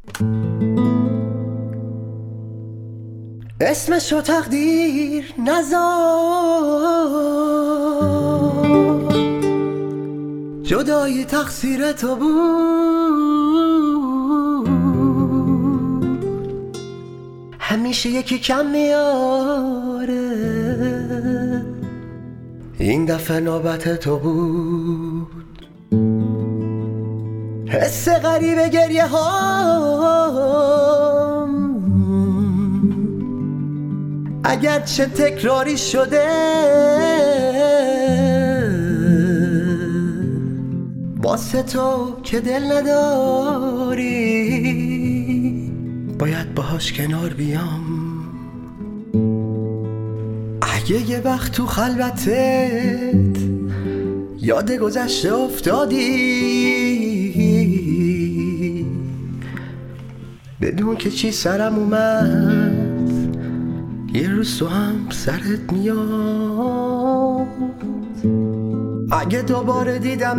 اسمشو تقدیر نذار، جدایی تقصیر تو بود. همیشه یکی کم میاره، این دفعه نوبت تو بود. حس غریب گریه هام اگرچه تکراری شده، واسه تو که دل نداری باید باهاش کنار بیام. اگه یه وقت تو خلوتت یاد گذشته افتادی، بدون که چی سرم اومد یه روز تو هم سرت میاد. اگه دوباره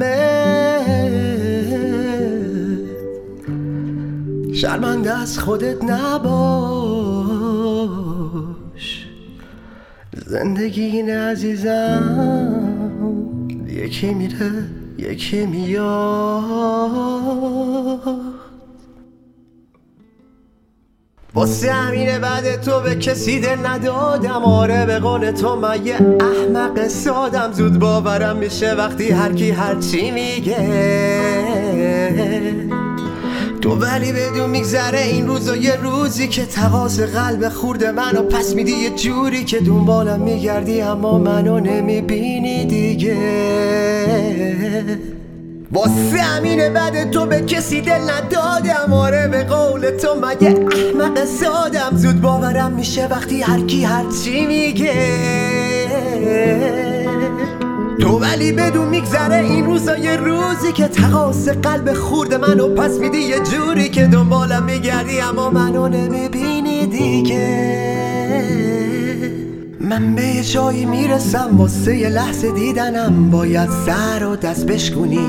دیدمت شرمنده از خودت نباش، زندگی اینه عزیزم، یکی میره یکی میاد. واسه همینه بعد تو به کسی دل ندادم. آره به قول تو من یه احمق سادم، زود باورم میشه وقتی هر کی هر چی میگه. تو ولی بدون میگذره این روزا یه روزی که تقاضا قلب خورد منو پس میدی، یه جوری که دنبالم میگردی اما منو نمیبینی دیگه. واسه همینه بعد تو به کسی دل ندادم. آره به قول تو من یه احمق سادم، زود باورم میشه وقتی هر کی هر چی میگه. تو ولی بدون میگذره این روزا یه روزی که تقاضا قلب خورد منو پس میدی، یه جوری که دنبالم میگردی اما منو نمیبینی دیگه. من به یه جایی میرسم واسه یه لحظه دیدنم، باید سر و دست بشکونی.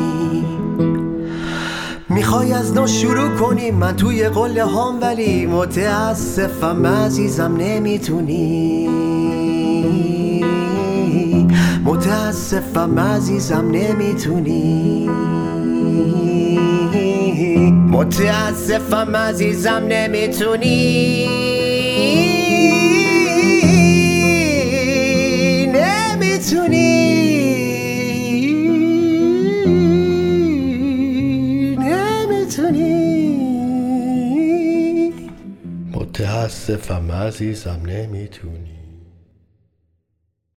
میخوای از نو شروع کنی، من توی قله هام ولی متاسفم عزیزم نمیتونی. متاسفم عزیزم نمیتونی. متاسفم عزیزم نمیتونی. متاسفم عزیزم نمیتونی.